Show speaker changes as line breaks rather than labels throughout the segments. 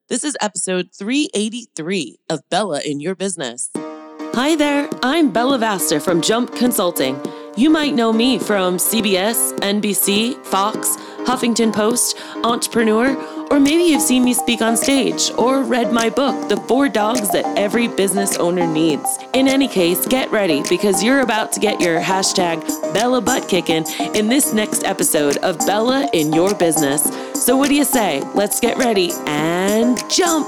This is episode 383 of Bella in Your Business.
Hi there, I'm Bella Vasta from Jump Consulting. You might know me from CBS, NBC, Fox, Huffington Post, Entrepreneur, or maybe you've seen me speak on stage or read my book, The 4 Dogs That Every Business Owner Needs. In any case, get ready because you're about to get your hashtag Bella butt kicking in this next episode of Bella in Your Business. So what do you say? Let's get ready and jump.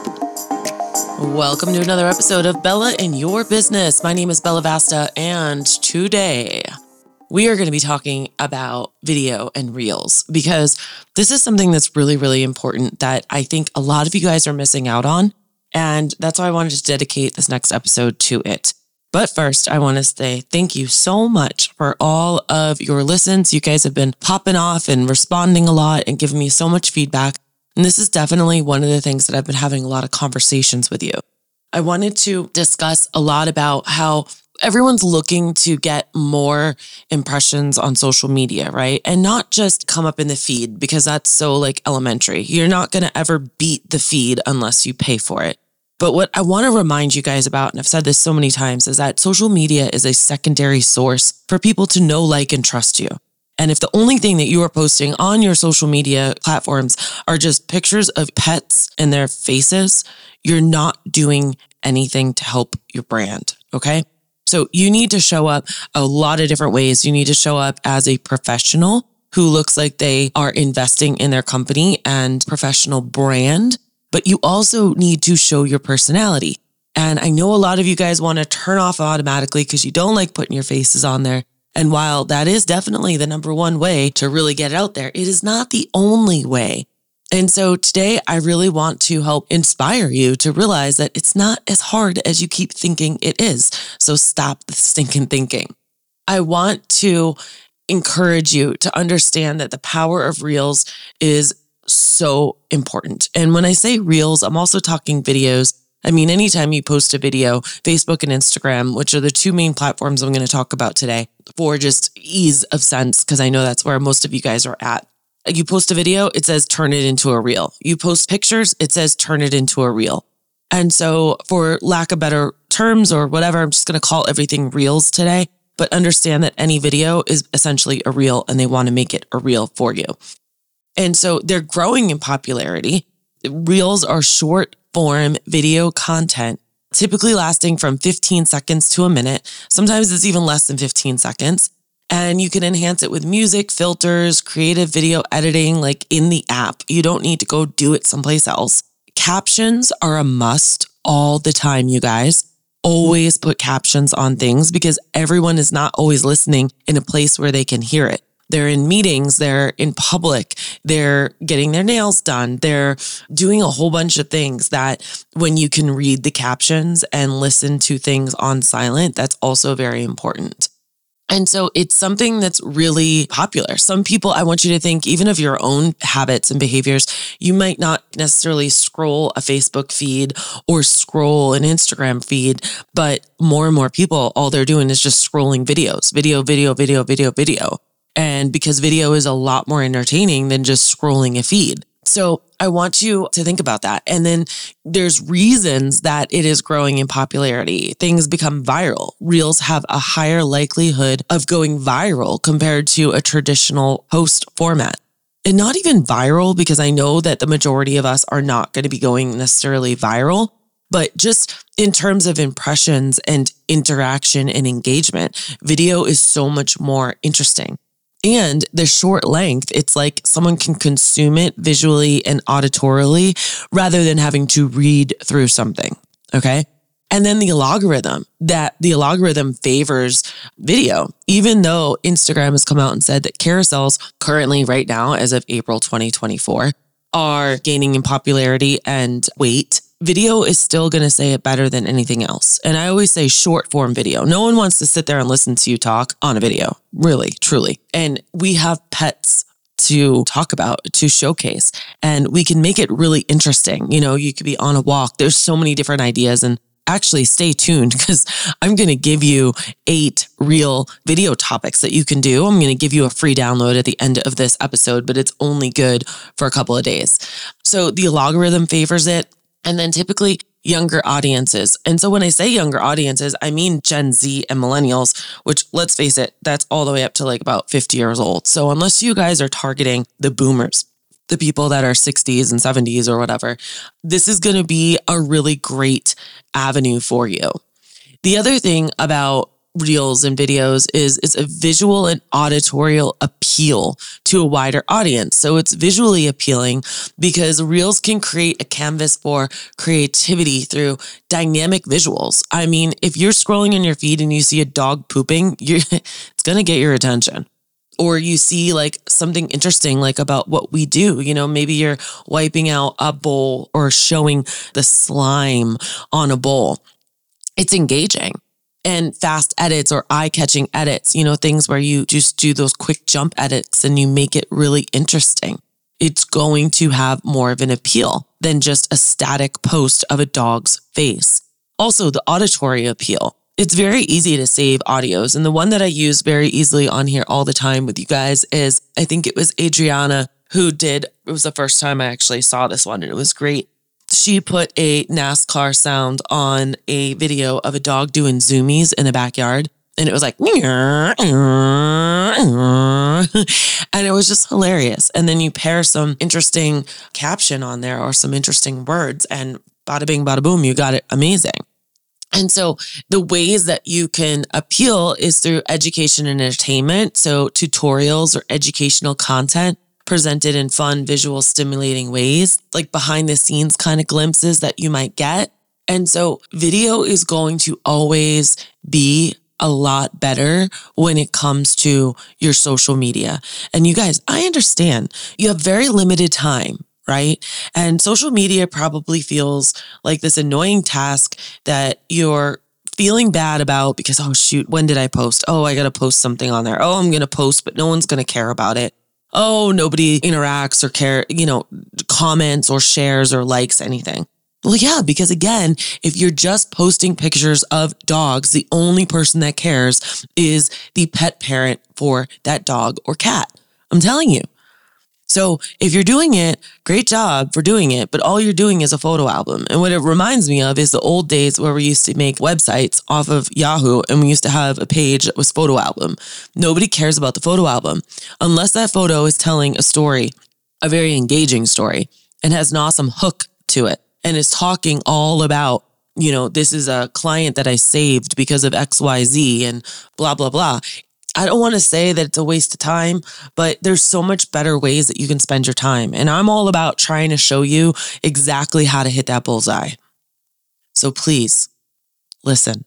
Welcome to another episode of Bella in Your Business. My name is Bella Vasta, and today we are going to be talking about video and reels because this is something that's really, really important that I think a lot of you guys are missing out on. And that's why I wanted to dedicate this next episode to it. But first, I want to say thank you so much for all of your listens. You guys have been popping off and responding a lot and giving me so much feedback. And this is definitely one of the things that I've been having a lot of conversations with you. I wanted to discuss a lot about how everyone's looking to get more impressions on social media, right? And not just come up in the feed because that's so elementary. You're not going to ever beat the feed unless you pay for it. But what I want to remind you guys about, and I've said this so many times, is that social media is a secondary source for people to know, like, and trust you. And if the only thing that you are posting on your social media platforms are just pictures of pets and their faces, you're not doing anything to help your brand, okay? So you need to show up a lot of different ways. You need to show up as a professional who looks like they are investing in their company and professional brand, but you also need to show your personality. And I know a lot of you guys want to turn off automatically because you don't like putting your faces on there. And while that is definitely the number one way to really get it out there, it is not the only way. And so today I really want to help inspire you to realize that it's not as hard as you keep thinking it is. So stop the stinking thinking. I want to encourage you to understand that the power of reels is so important. And when I say reels, I'm also talking videos. I mean, anytime you post a video, Facebook and Instagram, which are the two main platforms I'm going to talk about today for just ease of sense, because I know that's where most of you guys are at. You post a video, it says turn it into a reel. You post pictures, it says turn it into a reel. And so for lack of better terms or whatever, I'm just going to call everything reels today, but understand that any video is essentially a reel and they want to make it a reel for you. And so they're growing in popularity. Reels are short form video content, typically lasting from 15 seconds to a minute. Sometimes it's even less than 15 seconds. And you can enhance it with music, filters, creative video editing, like in the app. You don't need to go do it someplace else. Captions are a must all the time, you guys. Always put captions on things because everyone is not always listening in a place where they can hear it. They're in meetings, they're in public, they're getting their nails done, they're doing a whole bunch of things that when you can read the captions and listen to things on silent, that's also very important. And so it's something that's really popular. Some people, I want you to think even of your own habits and behaviors. You might not necessarily scroll a Facebook feed or scroll an Instagram feed, but more and more people, all they're doing is just scrolling videos, video. And because video is a lot more entertaining than just scrolling a feed. So I want you to think about that. And then there's reasons that it is growing in popularity. Things become viral. Reels have a higher likelihood of going viral compared to a traditional post format. And not even viral, because I know that the majority of us are not going to be going necessarily viral, but just in terms of impressions and interaction and engagement, video is so much more interesting. And the short length, it's like someone can consume it visually and auditorily rather than having to read through something, okay? And then the algorithm favors video, even though Instagram has come out and said that carousels currently right now, as of April 2024, are gaining in popularity and weight. Video is still going to say it better than anything else. And I always say short form video. No one wants to sit there and listen to you talk on a video, really, truly. And we have pets to talk about, to showcase, and we can make it really interesting. You know, you could be on a walk. There's so many different ideas, and actually stay tuned because I'm going to give you 8 real video topics that you can do. I'm going to give you a free download at the end of this episode, but it's only good for a couple of days. So the algorithm favors it. and then typically younger audiences. And so when I say younger audiences, I mean Gen Z and millennials, which, let's face it, that's all the way up to like about 50 years old. So unless you guys are targeting the boomers, the people that are 60s and 70s or whatever, this is going to be a really great avenue for you. The other thing about Reels and videos is it's a visual and auditorial appeal to a wider audience. So it's visually appealing because Reels can create a canvas for creativity through dynamic visuals. I mean, if you're scrolling in your feed and you see a dog pooping, it's going to get your attention. Or you see like something interesting like about what we do. You know, maybe you're wiping out a bowl or showing the slime on a bowl. It's engaging. And fast edits or eye-catching edits, you know, things where you just do those quick jump edits and you make it really interesting. It's going to have more of an appeal than just a static post of a dog's face. Also, the auditory appeal. It's very easy to save audios. And the one that I use very easily on here all the time with you guys is, I think it was Adriana who did, it was the first time I actually saw this one and it was great. She put a NASCAR sound on a video of a dog doing zoomies in the backyard. And it was like, and it was just hilarious. And then you pair some interesting caption on there or some interesting words and bada bing, bada boom, you got it amazing. And so the ways that you can appeal is through education and entertainment. So tutorials or educational content presented in fun, visual, stimulating ways, like behind the scenes kind of glimpses that you might get. And so video is going to always be a lot better when it comes to your social media. And you guys, I understand you have very limited time, right? And social media probably feels like this annoying task that you're feeling bad about because, oh shoot, when did I post? Oh, I got to post something on there. Oh, I'm going to post, but no one's going to care about it. Oh, nobody interacts or comments or shares or likes anything. Well, yeah, because again, if you're just posting pictures of dogs, the only person that cares is the pet parent for that dog or cat. I'm telling you. So if you're doing it, great job for doing it, but all you're doing is a photo album. And what it reminds me of is the old days where we used to make websites off of Yahoo and we used to have a page that was photo album. Nobody cares about the photo album unless that photo is telling a story, a very engaging story, and has an awesome hook to it and is talking all about, you know, this is a client that I saved because of XYZ and blah, blah, blah. I don't want to say that it's a waste of time, but there's so much better ways that you can spend your time. And I'm all about trying to show you exactly how to hit that bullseye. So please listen.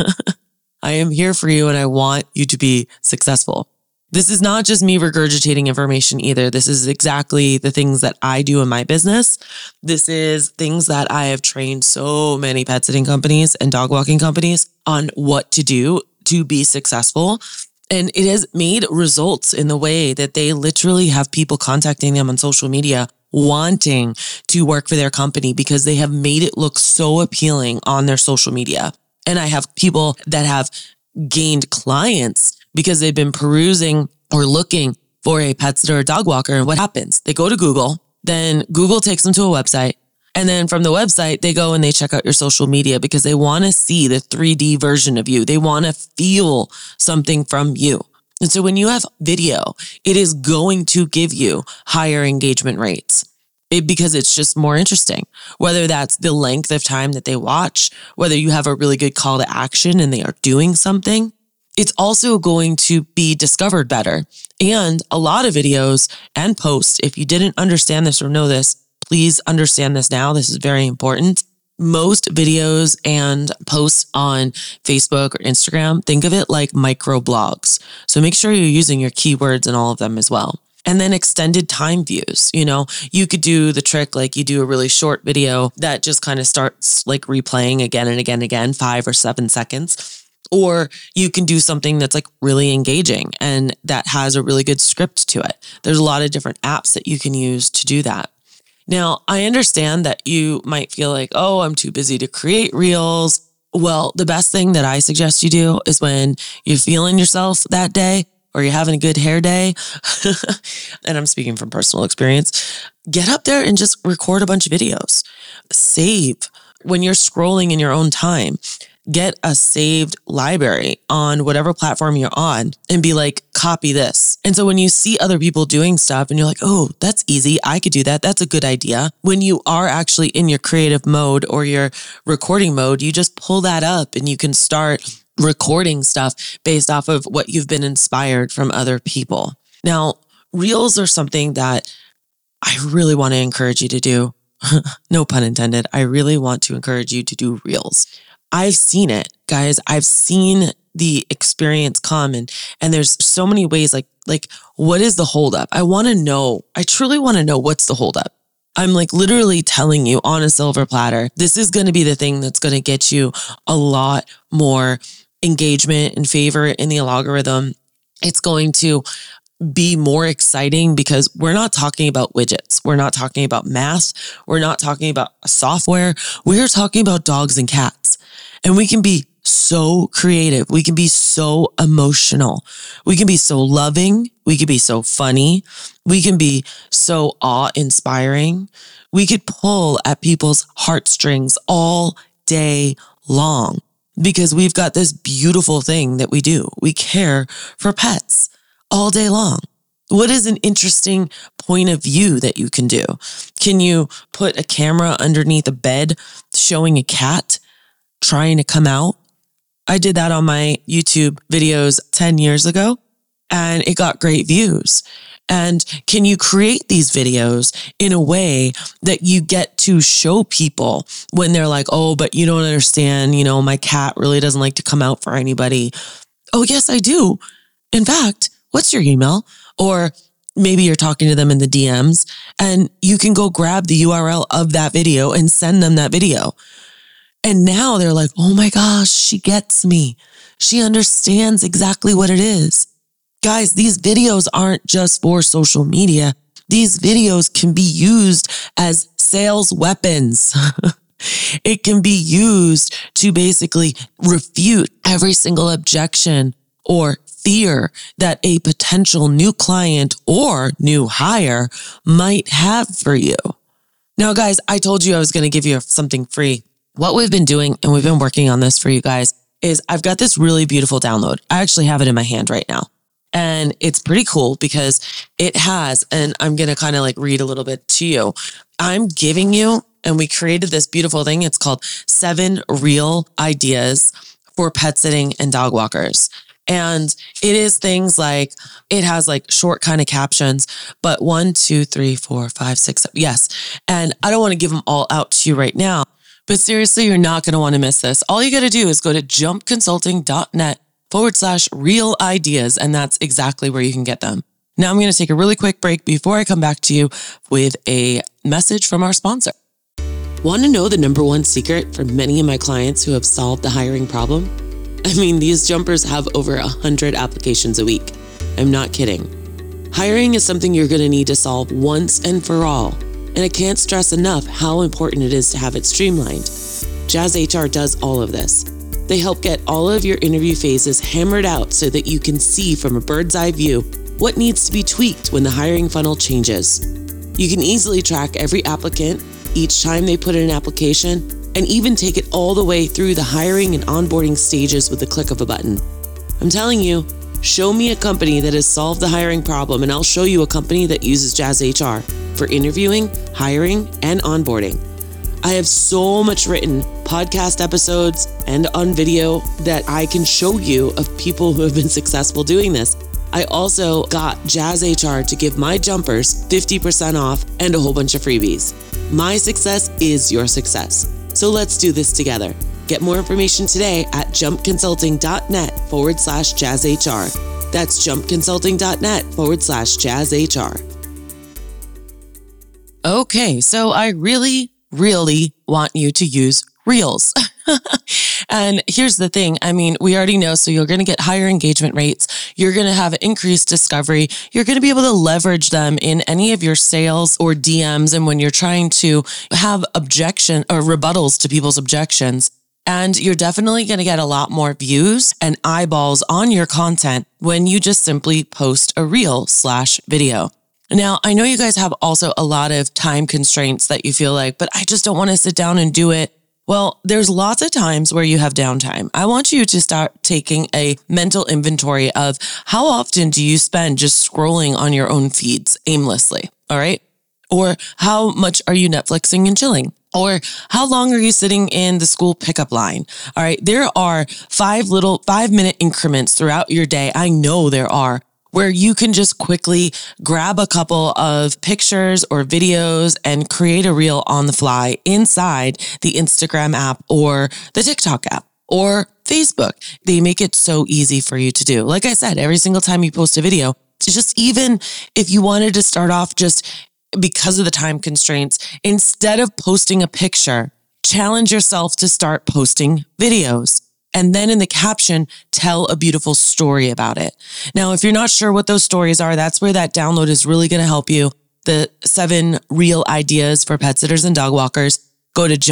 I am here for you and I want you to be successful. This is not just me regurgitating information either. This is exactly the things that I do in my business. This is things that I have trained so many pet sitting companies and dog walking companies on what to do to be successful. And it has made results in the way that they literally have people contacting them on social media wanting to work for their company because they have made it look so appealing on their social media. And I have people that have gained clients because they've been perusing or looking for a pet sitter or dog walker. And what happens? They go to Google, then Google takes them to a website. And then from the website, they go and they check out your social media because they want to see the 3D version of you. They want to feel something from you. And so when you have video, it is going to give you higher engagement rates because it's just more interesting, whether that's the length of time that they watch, whether you have a really good call to action and they are doing something. It's also going to be discovered better. And a lot of videos and posts, if you didn't understand this or know this, please understand this now. This is very important. Most videos and posts on Facebook or Instagram, think of it like micro blogs. So make sure you're using your keywords in all of them as well. And then extended time views. You know, you could do the trick like you do a really short video that just kind of starts like replaying again and again and again, 5 or 7 seconds. Or you can do something that's like really engaging and that has a really good script to it. There's a lot of different apps that you can use to do that. Now, I understand that you might feel like, oh, I'm too busy to create reels. Well, the best thing that I suggest you do is when you're feeling yourself that day, or you're having a good hair day, and I'm speaking from personal experience, get up there and just record a bunch of videos. Save when you're scrolling in your own time. Get a saved library on whatever platform you're on and be like, copy this. And so when you see other people doing stuff and you're like, oh, that's easy, I could do that, that's a good idea. When you are actually in your creative mode or your recording mode, you just pull that up and you can start recording stuff based off of what you've been inspired from other people. Now, reels are something that I really want to encourage you to do. No pun intended. I really want to encourage you to do reels. I've seen it, guys. I've seen the experience come and there's so many ways like what is the holdup? I want to know. I truly want to know what's the holdup. I'm like literally telling you on a silver platter, this is going to be the thing that's going to get you a lot more engagement and favor in the algorithm. It's going to be more exciting because we're not talking about widgets. We're not talking about math. We're not talking about software. We're talking about dogs and cats. And we can be so creative. We can be so emotional. We can be so loving. We can be so funny. We can be so awe-inspiring. We could pull at people's heartstrings all day long because we've got this beautiful thing that we do. We care for pets all day long. What is an interesting point of view that you can do? Can you put a camera underneath a bed showing a cat trying to come out? I did that on my YouTube videos 10 years ago and it got great views. And can you create these videos in a way that you get to show people when they're like, oh, but you don't understand, my cat really doesn't like to come out for anybody. Oh, yes, I do. In fact, what's your email? Or maybe you're talking to them in the DMs and you can go grab the URL of that video and send them that video. And now they're like, oh my gosh, she gets me. She understands exactly what it is. Guys, these videos aren't just for social media. These videos can be used as sales weapons. It can be used to basically refute every single objection or fear that a potential new client or new hire might have for you. Now, guys, I told you I was going to give you something free. What we've been doing, and we've been working on this for you guys, is I've got this really beautiful download. I actually have it in my hand right now. And it's pretty cool because it has, and I'm going to kind of like read a little bit to you. I'm giving you, and we created this beautiful thing. It's called 7 Real Ideas for Pet Sitting and Dog Walkers. And it is things like, it has like short kind of captions, but 1, 2, 3, 4, 5, 6, 7, yes. And I don't want to give them all out to you right now, but seriously, you're not going to want to miss this. All you got to do is go to jumpconsulting.net/real ideas. And that's exactly where you can get them. Now I'm going to take a really quick break before I come back to you with a message from our sponsor. Want to know the number one secret for many of my clients who have solved the hiring problem? I mean, these jumpers have over 100 applications a week. I'm not kidding. Hiring is something you're going to need to solve once and for all. And I can't stress enough how important it is to have it streamlined. Jazz HR does all of this. They help get all of your interview phases hammered out so that you can see from a bird's eye view what needs to be tweaked when the hiring funnel changes. You can easily track every applicant each time they put in an application and even take it all the way through the hiring and onboarding stages with the click of a button. I'm telling you, show me a company that has solved the hiring problem and I'll show you a company that uses Jazz HR for interviewing, hiring, and onboarding. I have so much written, podcast episodes, and on video that I can show you of people who have been successful doing this. I also got Jazz HR to give my jumpers 50% off and a whole bunch of freebies. My success is your success. So let's do this together. Get more information today at jumpconsulting.net/jazzhr. That's jumpconsulting.net/jazzhr. Okay, so I really want you to use Reels. And here's the thing. I mean, we already know, so you're going to get higher engagement rates. You're going to have increased discovery. You're going to be able to leverage them in any of your sales or DMs. And when you're trying to have objection or rebuttals to people's objections, And you're definitely going to get a lot more views and eyeballs on your content when you just simply post a reel/video. Now, I know you guys have also a lot of time constraints that you feel like, but I just don't want to sit down and do it. Well, there's lots of times where you have downtime. I want you to start taking a mental inventory of how often do you spend just scrolling on your own feeds aimlessly, all right? Or how much are you Netflixing and chilling? Or how long are you sitting in the school pickup line? All right. There are 5-minute increments throughout your day. I know there are, where you can just quickly grab a couple of pictures or videos and create a reel on the fly inside the Instagram app or the TikTok app or Facebook. They make it so easy for you to do. Like I said, every single time you post a video, just even if you wanted to start off just because of the time constraints, instead of posting a picture, challenge yourself to start posting videos. And then in the caption, tell a beautiful story about it. Now, if you're not sure what those stories are, that's where that download is really going to help you. The 7 Reel Ideas for pet sitters and dog walkers. Go to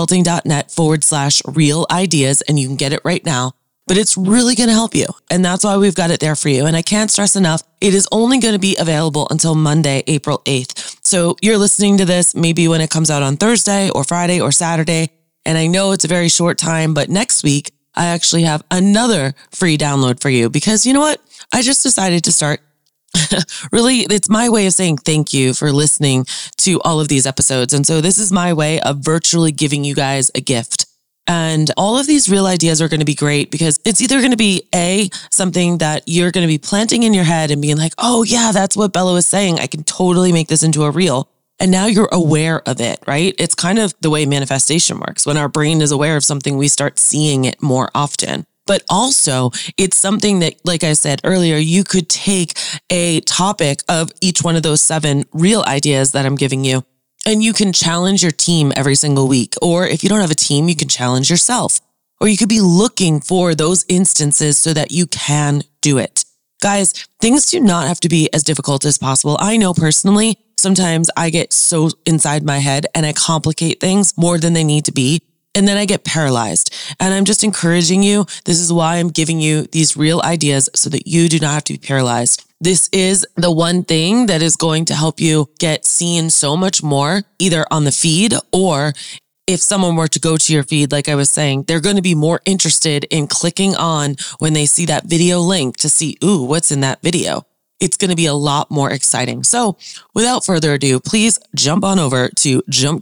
jumpconsulting.net/reel ideas and you can get it right now. But it's really going to help you. And that's why we've got it there for you. And I can't stress enough, it is only going to be available until Monday, April 8th. So you're listening to this maybe when it comes out on Thursday or Friday or Saturday. And I know it's a very short time, but next week, I actually have another free download for you because you know what? I just decided to start. Really, it's my way of saying thank you for listening to all of these episodes. And so this is my way of virtually giving you guys a gift. And all of these Reel Ideas are going to be great because it's either going to be something that you're going to be planting in your head and being like, oh yeah, that's what Bella was saying. I can totally make this into a reel. And now you're aware of it, right? It's kind of the way manifestation works. When our brain is aware of something, we start seeing it more often. But also it's something that, like I said earlier, you could take a topic of each one of those 7 Reel Ideas that I'm giving you. And you can challenge your team every single week. Or if you don't have a team, you can challenge yourself. Or you could be looking for those instances so that you can do it. Guys, things do not have to be as difficult as possible. I know personally, sometimes I get so inside my head and I complicate things more than they need to be. And then I get paralyzed. And I'm just encouraging you. This is why I'm giving you these Reel Ideas so that you do not have to be paralyzed. This is the one thing that is going to help you get seen so much more, either on the feed or if someone were to go to your feed, like I was saying, they're going to be more interested in clicking on when they see that video link to see, ooh, what's in that video. It's going to be a lot more exciting. So without further ado, please jump on over to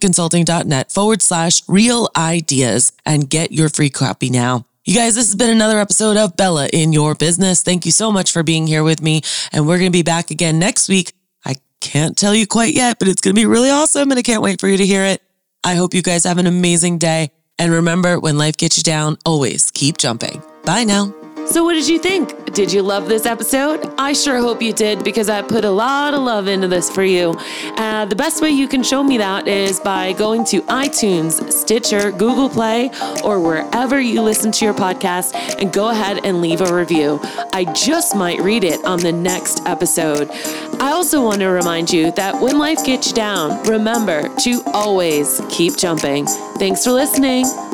jumpconsulting.net/Reel Ideas and get your free copy now. You guys, this has been another episode of Bella in Your Business. Thank you so much for being here with me. And we're going to be back again next week. I can't tell you quite yet, but it's going to be really awesome. And I can't wait for you to hear it. I hope you guys have an amazing day. And remember, when life gets you down, always keep jumping. Bye now.
So what did you think? Did you love this episode? I sure hope you did because I put a lot of love into this for you. The best way you can show me that is by going to iTunes, Stitcher, Google Play, or wherever you listen to your podcast and go ahead and leave a review. I just might read it on the next episode. I also want to remind you that when life gets you down, remember to always keep jumping. Thanks for listening.